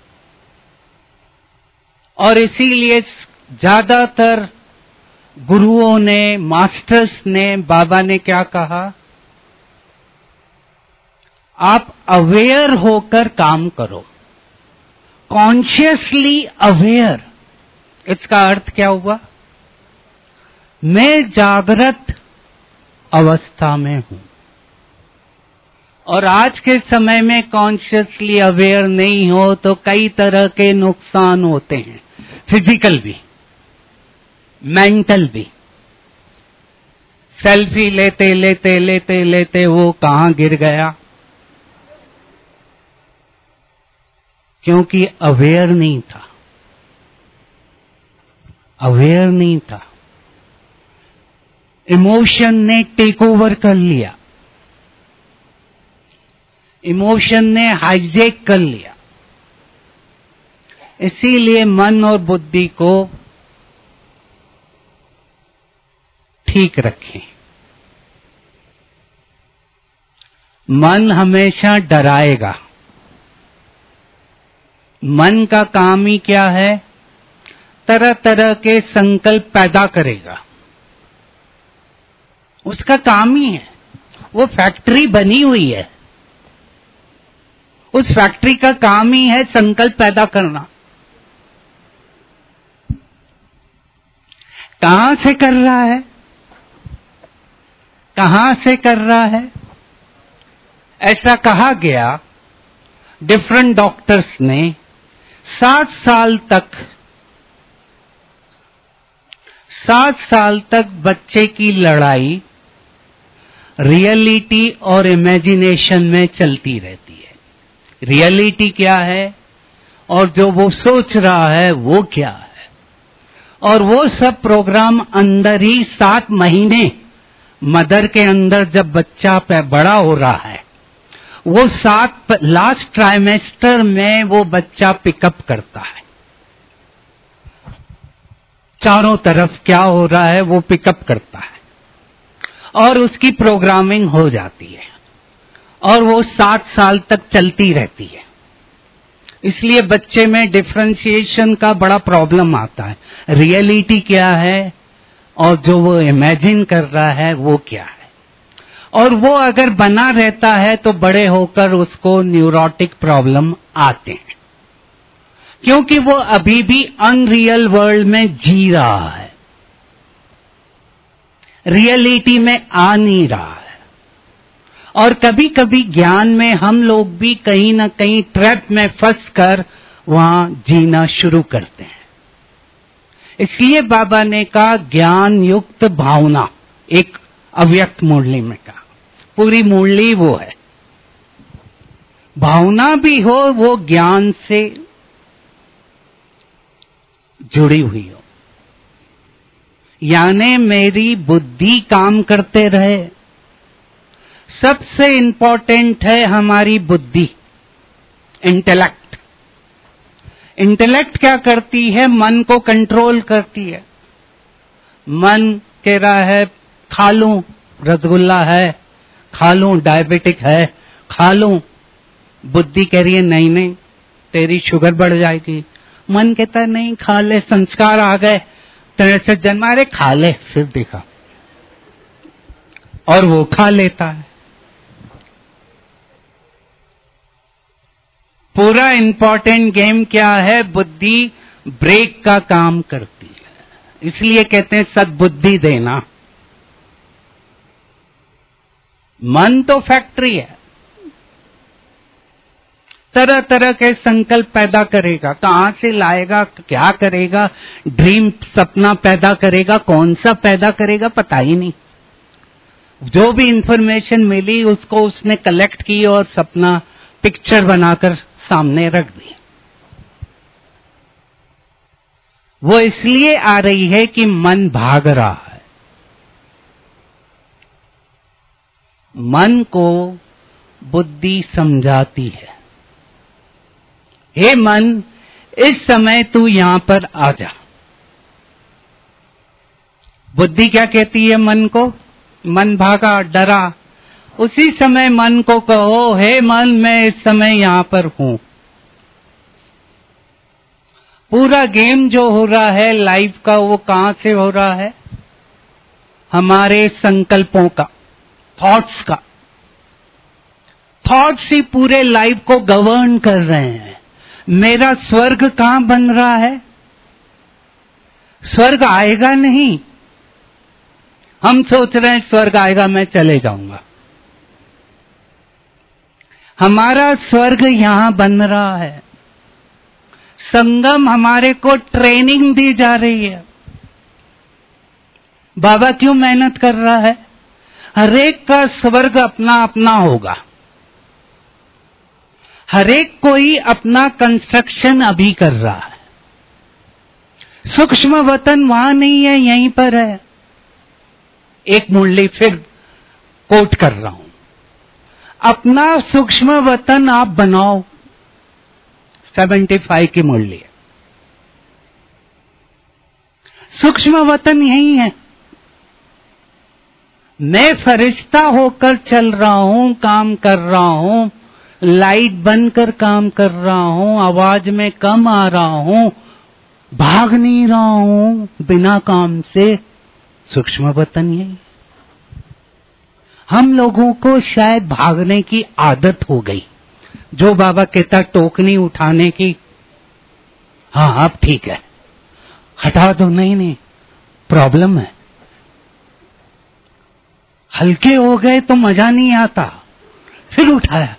और इसीलिए ज्यादातर गुरुओं ने, मास्टर्स ने, बाबा ने क्या कहा, आप अवेयर होकर काम करो, कॉन्शियसली अवेयर। इसका अर्थ क्या हुआ? मैं जागृत अवस्था में हूं। और आज के समय में कॉन्शियसली अवेयर नहीं हो तो कई तरह के नुकसान होते हैं, फिजिकल भी, मेंटल भी। सेल्फी लेते लेते लेते लेते वो कहां गिर गया, क्योंकि अवेयर नहीं था, अवेयर नहीं था। इमोशन ने टेक ओवर कर लिया, इमोशन ने हाईजेक कर लिया। इसीलिए मन और बुद्धि को ठीक रखें। मन हमेशा डराएगा। मन का काम ही क्या है? तरह तरह के संकल्प पैदा करेगा। उसका काम ही है, वो फैक्ट्री बनी हुई है, उस फैक्ट्री का काम ही है संकल्प पैदा करना। कहां से कर रहा है, कहां से कर रहा है? ऐसा कहा गया, डिफरेंट डॉक्टर्स ने सात साल तक सात साल तक बच्चे की लड़ाई रियलिटी और इमेजिनेशन में चलती रहती है। रियलिटी क्या है और जो वो सोच रहा है वो क्या है, और वो सब प्रोग्राम अंदर ही सात महीने मदर के अंदर जब बच्चा पे बड़ा हो रहा है, वो सात लास्ट ट्राइमेस्टर में वो बच्चा पिकअप करता है। चारों तरफ क्या हो रहा है वो पिकअप करता है और उसकी प्रोग्रामिंग हो जाती है, और वो सात साल तक चलती रहती है। इसलिए बच्चे में डिफरेंशिएशन का बड़ा प्रॉब्लम आता है। रियलिटी क्या है और जो वो इमेजिन कर रहा है वो क्या है। और वो अगर बना रहता है तो बड़े होकर उसको न्यूरोटिक प्रॉब्लम आते हैं, क्योंकि वो अभी भी अनरियल वर्ल्ड में जी रहा है, रियलिटी में आ नहीं रहा है। और कभी कभी ज्ञान में हम लोग भी कहीं ना कहीं ट्रैप में फंस कर वहां जीना शुरू करते हैं। इसलिए बाबा ने कहा ज्ञान युक्त भावना, एक अव्यक्त मुरली में कहा, पूरी मुरली वो है, भावना भी हो वो ज्ञान से जुड़ी हुई हो। यानी मेरी बुद्धि काम करते रहे। सबसे इंपॉर्टेंट है हमारी बुद्धि, इंटेलेक्ट। इंटेलेक्ट क्या करती है? मन को कंट्रोल करती है। मन कह रहा है खा लूं, रसगुल्ला है, खा लूं, डायबिटिक है, खा लूं। बुद्धि कह रही है नहीं नहीं, तेरी शुगर बढ़ जाएगी। मन कहता है नहीं खा ले, संस्कार आ गए, तेरे से जन्मा, अरे खा ले, फिर देखा, और वो खा लेता है। पूरा इंपॉर्टेंट गेम क्या है? बुद्धि ब्रेक का काम करती है। इसलिए कहते हैं सद्बुद्धि देना। मन तो फैक्ट्री है, तरह तरह के संकल्प पैदा करेगा। कहां से लाएगा, क्या करेगा, ड्रीम सपना पैदा करेगा, कौन सा पैदा करेगा पता ही नहीं। जो भी इंफॉर्मेशन मिली उसको उसने कलेक्ट की और सपना पिक्चर बनाकर सामने रख दी। वो इसलिए आ रही है कि मन भाग रहा है। मन को बुद्धि समझाती है, हे मन, इस समय तू यहां पर आ जा। बुद्धि क्या कहती है मन को? मन भागा, डरा। उसी समय मन को कहो, हे मन, मैं इस समय यहां पर हूं। पूरा गेम जो हो रहा है लाइफ का, वो कहां से हो रहा है? हमारे संकल्पों का, थॉट्स का। थॉट्स ही पूरे लाइफ को गवर्न कर रहे हैं। मेरा स्वर्ग कहां बन रहा है? स्वर्ग आएगा नहीं। हम सोच रहे हैं स्वर्ग आएगा, मैं चले जाऊंगा। हमारा स्वर्ग यहां बन रहा है। संगम हमारे को ट्रेनिंग दी जा रही है। बाबा क्यों मेहनत कर रहा है? हरेक का स्वर्ग अपना अपना होगा। हरेक कोई अपना कंस्ट्रक्शन अभी कर रहा है। सूक्ष्म वतन वहां नहीं है, यहीं पर है। एक मुरली फिर कोट कर रहा हूं, अपना सूक्ष्म वतन आप बनाओ। सेवेंटी फाइव की मुरली है। सूक्ष्म वतन यही है। मैं फरिश्ता होकर चल रहा हूं, काम कर रहा हूं, लाइट बनकर काम कर रहा हूं, आवाज में कम आ रहा हूं, भाग नहीं रहा हूं बिना काम से। सूक्ष्म वतन यही। हम लोगों को शायद भागने की आदत हो गई। जो बाबा कहता टोकनी उठाने की, हाँ अब ठीक है, हटा दो। नहीं नहीं, प्रॉब्लम है। हल्के हो गए तो मजा नहीं आता, फिर उठाया।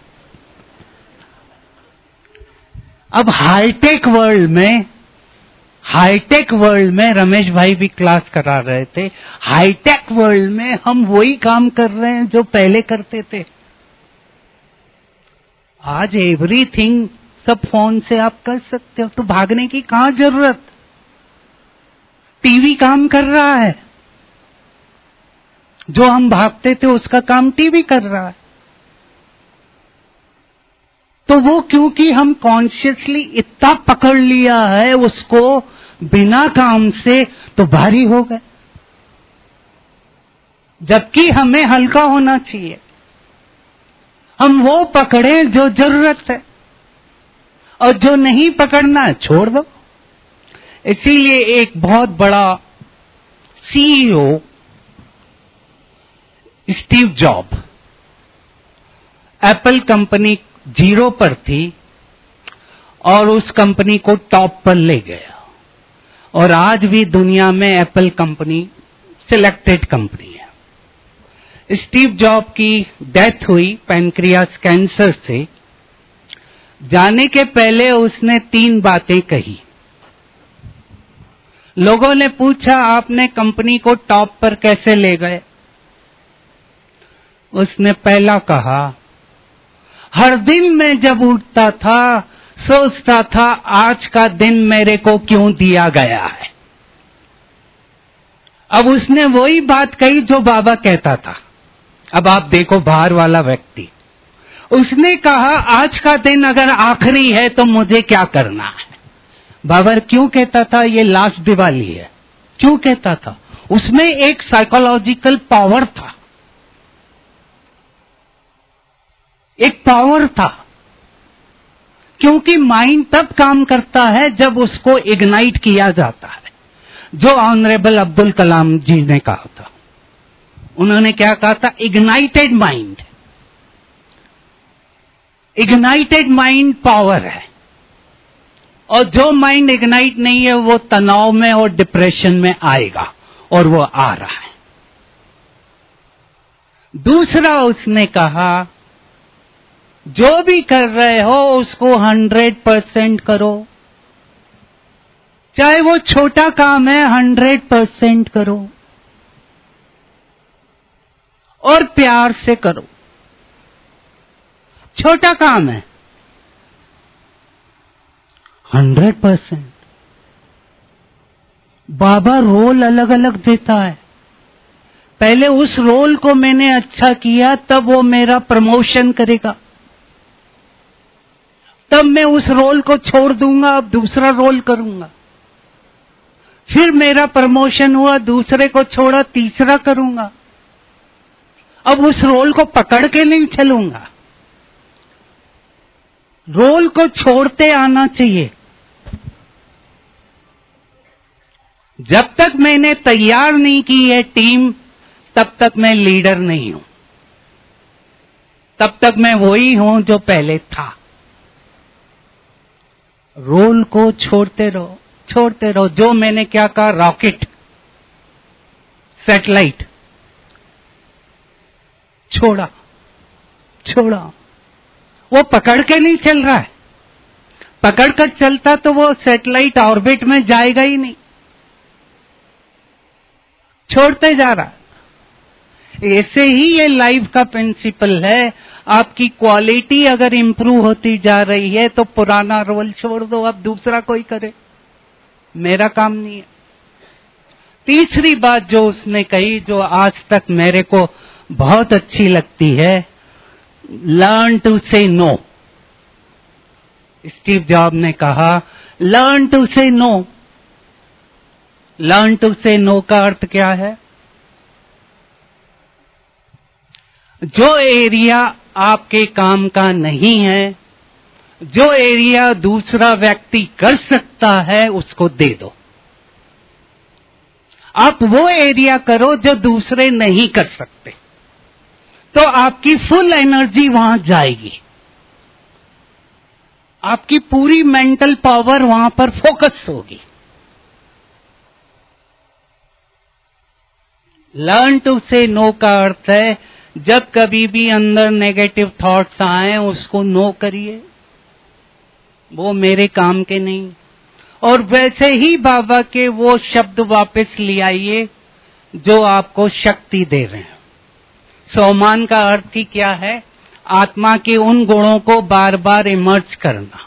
अब हाईटेक वर्ल्ड में हाईटेक वर्ल्ड में रमेश भाई भी क्लास करा रहे थे। हाईटेक वर्ल्ड में हम वही काम कर रहे हैं जो पहले करते थे। आज एवरीथिंग सब फोन से आप कर सकते हो, तो भागने की कहां जरूरत? टीवी काम कर रहा है। जो हम भागते थे उसका काम टीवी कर रहा है। तो वो क्योंकि हम कॉन्शियसली इतना पकड़ लिया है उसको बिना काम से, तो भारी हो गए। जबकि हमें हल्का होना चाहिए। हम वो पकड़े जो जरूरत है, और जो नहीं पकड़ना है छोड़ दो। इसीलिए एक बहुत बड़ा CEO Steve Job, Apple company zero पर थी और उस कंपनी को टॉप पर ले गया। और आज भी दुनिया में एप्पल कंपनी सिलेक्टेड कंपनी है। स्टीव जॉब की डेथ हुई पैनक्रियास कैंसर से। जाने के पहले उसने तीन बातें कही। लोगों ने पूछा, आपने कंपनी को टॉप पर कैसे ले गए? उसने पहला कहा, हर दिन मैं जब उठता था सोचता था आज का दिन मेरे को क्यों दिया गया है। अब उसने वही बात कही जो बाबा कहता था। अब आप देखो बाहर वाला व्यक्ति, उसने कहा आज का दिन अगर आखिरी है तो मुझे क्या करना है। बाबा क्यों कहता था ये लास्ट दिवाली है? क्यों कहता था? उसमें एक साइकोलॉजिकल पावर था, एक पावर था। क्योंकि माइंड तब काम करता है जब उसको इग्नाइट किया जाता है, जो ऑनरेबल अब्दुल कलाम जी ने कहा था। उन्होंने क्या कहा था? Ignited mind. Ignited mind power है, और जो माइंड इग्नाइट नहीं है वो तनाव में और डिप्रेशन में आएगा, और वो आ रहा है। दूसरा उसने कहा, जो भी कर रहे हो उसको हंड्रेड परसेंट करो। चाहे वो छोटा काम है, हंड्रेड परसेंट करो और प्यार से करो। छोटा काम है, हंड्रेड परसेंट। बाबा रोल अलग अलग देता है। पहले उस रोल को मैंने अच्छा किया, तब वो मेरा प्रमोशन करेगा। तब मैं उस रोल को छोड़ दूंगा, अब दूसरा रोल करूंगा। फिर मेरा प्रमोशन हुआ, दूसरे को छोड़ा, तीसरा करूंगा। अब उस रोल को पकड़ के नहीं चलूंगा, रोल को छोड़ते आना चाहिए। जब तक मैंने तैयार नहीं की है टीम, तब तक मैं लीडर नहीं हूं, तब तक मैं वही हूं जो पहले था। रोल को छोड़ते रहो, छोड़ते रहो। जो मैंने क्या कहा, रॉकेट, सैटेलाइट, छोड़ा छोड़ा, वो पकड़ के नहीं चल रहा है। पकड़ कर चलता तो वो सैटेलाइट ऑर्बिट में जाएगा ही नहीं, छोड़ते जा रहा। ऐसे ही ये लाइफ का प्रिंसिपल है। आपकी क्वालिटी अगर इंप्रूव होती जा रही है तो पुराना रोल छोड़ दो, अब दूसरा कोई करे, मेरा काम नहीं है। तीसरी बात जो उसने कही, जो आज तक मेरे को बहुत अच्छी लगती है, learn to say no. Steve Job ने कहा learn to say no. Learn to say no का अर्थ क्या है? जो एरिया आपके काम का नहीं है, जो एरिया दूसरा व्यक्ति कर सकता है, उसको दे दो। आप वो एरिया करो जो दूसरे नहीं कर सकते, तो आपकी फुल एनर्जी वहां जाएगी, आपकी पूरी मेंटल पावर वहां पर फोकस होगी। लर्न टू से नो का अर्थ है, जब कभी भी अंदर नेगेटिव थॉट्स आए उसको नो करिए, वो मेरे काम के नहीं। और वैसे ही बाबा के वो शब्द वापस ले आइए जो आपको शक्ति दे रहे हैं। सोमान का अर्थ ही क्या है? आत्मा के उन गुणों को बार बार इमर्ज करना।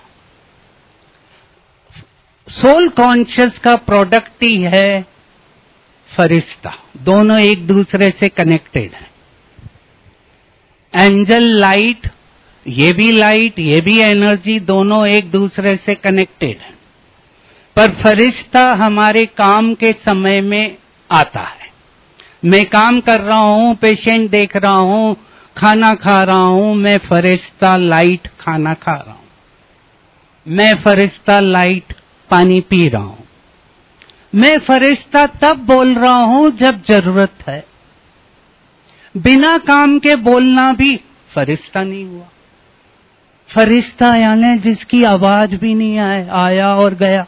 सोल कॉन्शियस का प्रोडक्ट ही है फरिश्ता, दोनों एक दूसरे से कनेक्टेड है। एंजल लाइट, ये भी लाइट, ये भी एनर्जी, दोनों एक दूसरे से कनेक्टेड है। पर फरिश्ता हमारे काम के समय में आता है। मैं काम कर रहा हूं, पेशेंट देख रहा हूं, खाना खा रहा हूं, मैं फरिश्ता लाइट खाना खा रहा हूं। मैं फरिश्ता लाइट पानी पी रहा हूं। मैं फरिश्ता तब बोल रहा हूं जब जरूरत है। बिना काम के बोलना भी फरिश्ता नहीं हुआ। फरिश्ता यानी जिसकी आवाज भी नहीं आए, आया और गया।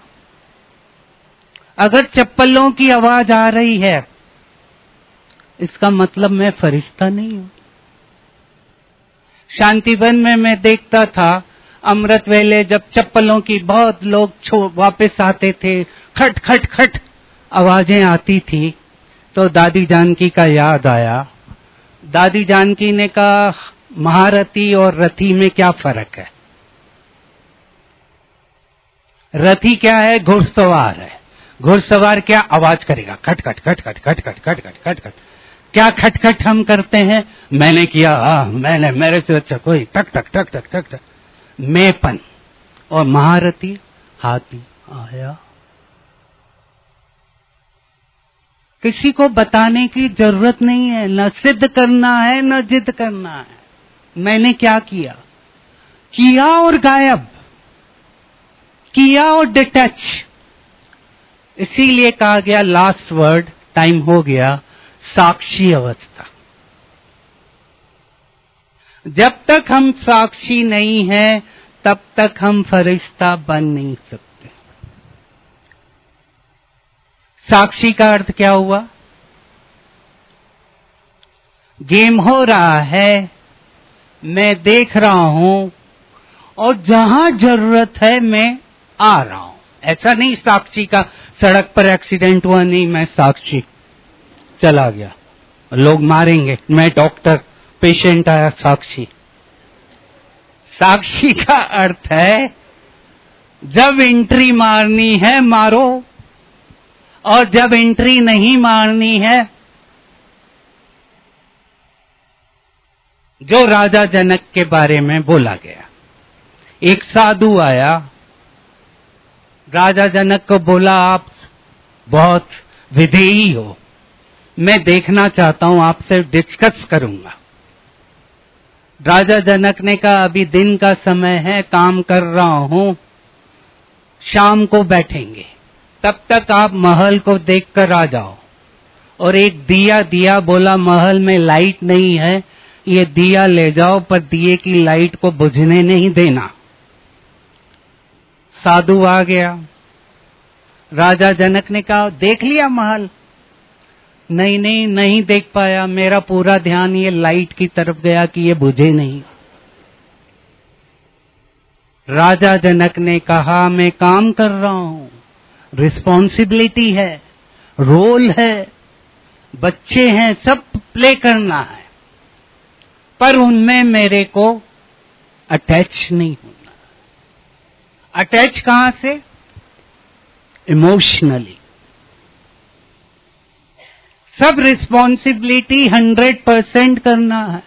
अगर चप्पलों की आवाज आ रही है, इसका मतलब मैं फरिश्ता नहीं हूं। शांतिवन में मैं देखता था, अमृत वेले जब चप्पलों की बहुत लोग वापस आते थे, खट खट खट आवाजें आती थी, तो दादी जानकी का याद आया। दादी जानकी ने कहा, महारथी और रथी में क्या फर्क है? रथी क्या है? घुड़सवार है। घुड़सवार क्या आवाज करेगा? खट खट खट खट खट खट खट खट खट खट। क्या खटखट हम करते हैं? मैंने किया, आ, मैंने, मेरे से अच्छा कोई, टक टक टक टक टक टक, मेपन। और महारथी, हाथी आया। किसी को बताने की जरूरत नहीं है, न सिद्ध करना है न जिद करना है। मैंने क्या किया? किया और गायब, किया और डिटैच। इसीलिए कहा गया, लास्ट वर्ड, टाइम हो गया, साक्षी अवस्था। जब तक हम साक्षी नहीं है, तब तक हम फरिश्ता बन नहीं सकते। साक्षी का अर्थ क्या हुआ? गेम हो रहा है, मैं देख रहा हूं, और जहां जरूरत है मैं आ रहा हूं। ऐसा नहीं साक्षी का सड़क पर एक्सीडेंट हुआ, नहीं मैं साक्षी चला गया, लोग मारेंगे, मैं डॉक्टर, पेशेंट आया, साक्षी। साक्षी का अर्थ है, जब एंट्री मारनी है मारो, और जब एंट्री नहीं मारनी है, जो राजा जनक के बारे में बोला गया। एक साधु आया, राजा जनक को बोला, आप बहुत विधेयी हो। मैं देखना चाहता हूं, आपसे डिस्कस करूंगा। राजा जनक ने कहा अभी दिन का समय है, काम कर रहा हूं, शाम को बैठेंगे, तब तक आप महल को देखकर आ जाओ। और एक दिया दिया, बोला महल में लाइट नहीं है, ये दिया ले जाओ, पर दिए की लाइट को बुझने नहीं देना। साधु आ गया। राजा जनक ने कहा देख लिया महल? नहीं नहीं नहीं देख पाया, मेरा पूरा ध्यान ये लाइट की तरफ गया कि ये बुझे नहीं। राजा जनक ने कहा मैं काम कर रहा हूं, रिस्पॉन्सिबिलिटी है, रोल है, बच्चे हैं, सब प्ले करना है, पर उनमें मेरे को अटैच नहीं होना। अटैच कहां से? इमोशनली। सब रिस्पॉन्सिबिलिटी हंड्रेड परसेंट करना है,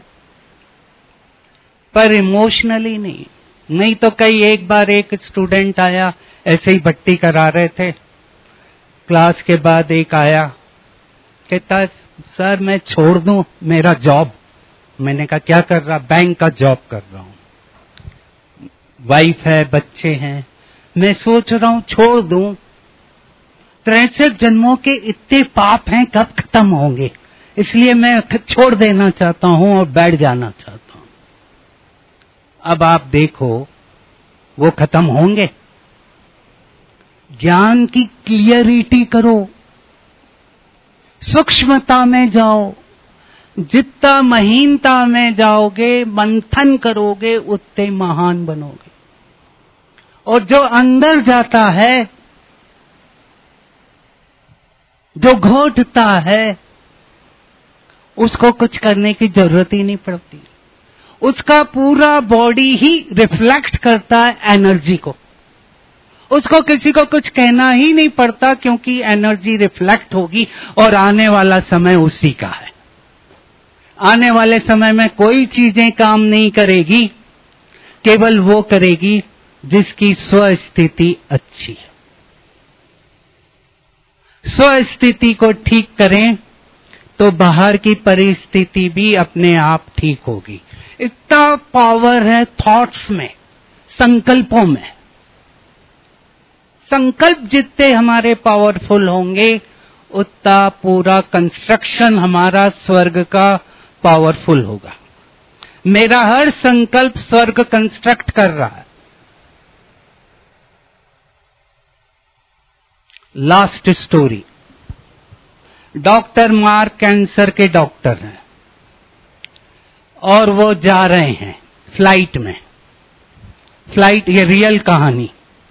पर इमोशनली नहीं। नहीं तो कई एक बार एक स्टूडेंट आया, ऐसे ही भट्टी करा रहे थे, क्लास के बाद एक आया, कहता सर मैं छोड़ दूं मेरा जॉब। मैंने कहा क्या कर रहा? बैंक का जॉब कर रहा हूं, वाइफ है, बच्चे हैं, मैं सोच रहा हूं छोड़ दूं। तिरसठ जन्मों के इतने पाप हैं, कब खत्म होंगे, इसलिए मैं छोड़ देना चाहता हूं और बैठ जाना चाहता हूं। अब आप देखो वो खत्म होंगे? ज्ञान की क्लियरिटी करो, सूक्ष्मता में जाओ। जितना महीनता में जाओगे, मंथन करोगे, उतने महान बनोगे। और जो अंदर जाता है, जो घोटता है, उसको कुछ करने की जरूरत ही नहीं पड़ती। उसका पूरा बॉडी ही रिफ्लेक्ट करता है एनर्जी को। उसको किसी को कुछ कहना ही नहीं पड़ता, क्योंकि एनर्जी रिफ्लेक्ट होगी और आने वाला समय उसी का है। आने वाले समय में कोई चीजें काम नहीं करेगी, केवल वो करेगी जिसकी स्वस्थिति अच्छी है। स्वस्थिति को ठीक करें तो बाहर की परिस्थिति भी अपने आप ठीक होगी। इतना पावर है थॉट्स में, संकल्पों में। संकल्प जितने हमारे पावरफुल होंगे, उतना पूरा कंस्ट्रक्शन हमारा स्वर्ग का पावरफुल होगा। मेरा हर संकल्प स्वर्ग कंस्ट्रक्ट कर रहा है। Last story. Doctor Mark cancer के डॉक्टर हैं और वो जा रहे हैं फ्लाइट में। फ्लाइट, ये रियल कहानी।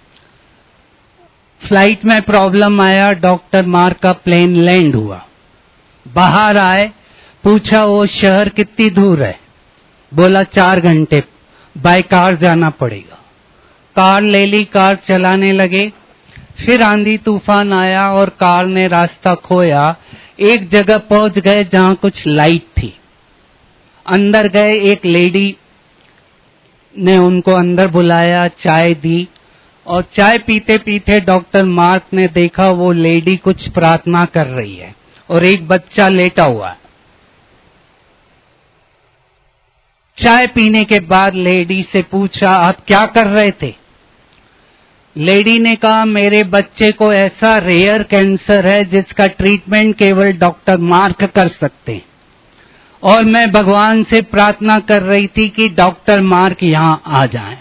फ्लाइट में प्रॉब्लम आया, डॉक्टर मार्क का प्लेन लैंड हुआ। बाहर आए, पूछा वो शहर कितनी दूर है? बोला चार घंटे बाय कार जाना पड़ेगा। कार ले ली, कार चलाने लगे। फिर आंधी तूफान आया और कार ने रास्ता खोया। एक जगह पहुंच गए जहां कुछ लाइट थी। अंदर गए, एक लेडी ने उनको अंदर बुलाया, चाय दी, और चाय पीते पीते डॉक्टर मार्क ने देखा वो लेडी कुछ प्रार्थना कर रही है और एक बच्चा लेटा हुआ है। चाय पीने के बाद लेडी से पूछा आप क्या कर रहे थे? लेडी ने कहा मेरे बच्चे को ऐसा रेयर कैंसर है जिसका ट्रीटमेंट केवल डॉक्टर मार्क कर सकते हैं, और मैं भगवान से प्रार्थना कर रही थी कि डॉक्टर मार्क यहां आ जाएं।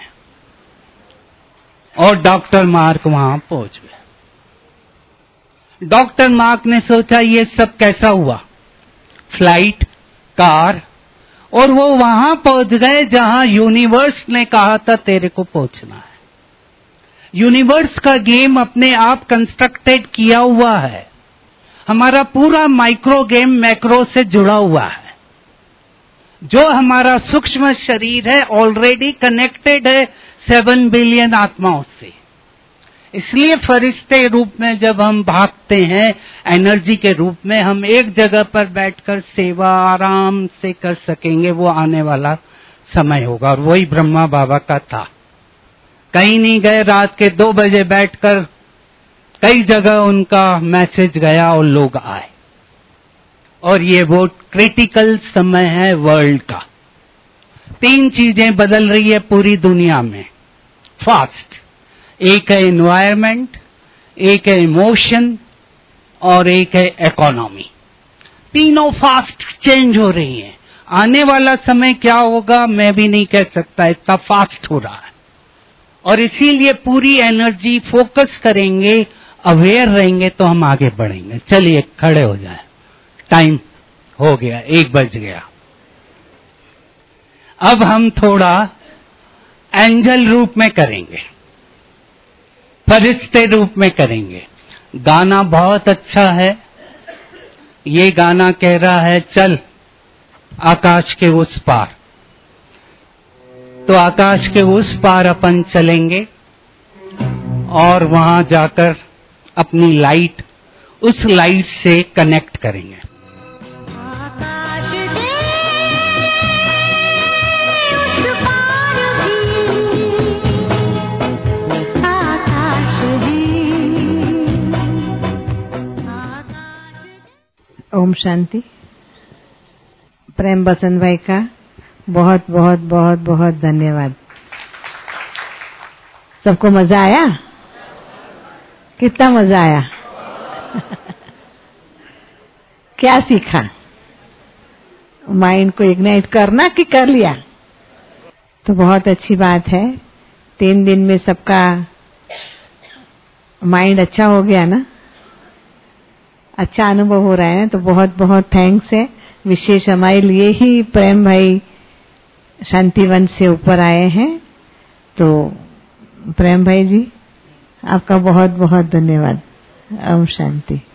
और डॉक्टर मार्क वहां पहुंच गए। डॉक्टर मार्क ने सोचा ये सब कैसा हुआ? फ्लाइट, कार, और वो वहां पहुंच गए जहां यूनिवर्स ने कहा था तेरे को पहुंचना है। यूनिवर्स का गेम अपने आप कंस्ट्रक्टेड किया हुआ है। हमारा पूरा माइक्रो गेम मैक्रो से जुड़ा हुआ है। जो हमारा सूक्ष्म शरीर है ऑलरेडी कनेक्टेड है सेवन बिलियन आत्माओं से। इसलिए फरिश्ते रूप में जब हम भागते हैं, एनर्जी के रूप में, हम एक जगह पर बैठकर सेवा आराम से कर सकेंगे। वो आने वाला समय होगा, और वही ब्रह्मा बाबा का था। कहीं नहीं गए, रात के दो बजे बैठकर कई जगह उनका मैसेज गया और लोग आए, और ये वो क्रिटिकल समय है वर्ल्ड का। तीन चीजें बदल रही है पूरी दुनिया में फास्ट। एक है एनवायरनमेंट, एक है इमोशन और एक है इकोनॉमी। तीनों फास्ट चेंज हो रही हैं। आने वाला समय क्या होगा मैं भी नहीं कह सकता, इतना फास्ट हो रहा है। और इसीलिए पूरी एनर्जी फोकस करेंगे, अवेयर रहेंगे तो हम आगे बढ़ेंगे। चलिए खड़े हो जाए, टाइम हो गया, एक बज गया। अब हम थोड़ा एंजल रूप में करेंगे, फरिश्ते रूप में करेंगे। गाना बहुत अच्छा है। ये गाना कह रहा है चल आकाश के उस पार। तो आकाश के उस पार अपन चलेंगे और वहां जाकर अपनी लाइट, उस लाइट से कनेक्ट करेंगे। ओम शांति। प्रेम बसंत भाई का बहुत बहुत बहुत बहुत धन्यवाद। सबको मजा आया? कितना मजा आया? क्या सीखा? माइंड को इग्नाइट करना कि कर लिया? तो बहुत अच्छी बात है। तीन दिन में सबका माइंड अच्छा हो गया ना, अच्छा अनुभव हो रहा है। तो बहुत बहुत थैंक्स है। विशेष हमारे लिए ही प्रेम भाई शांतिवन से ऊपर आए हैं। तो प्रेम भाई जी आपका बहुत बहुत धन्यवाद। ओम शांति।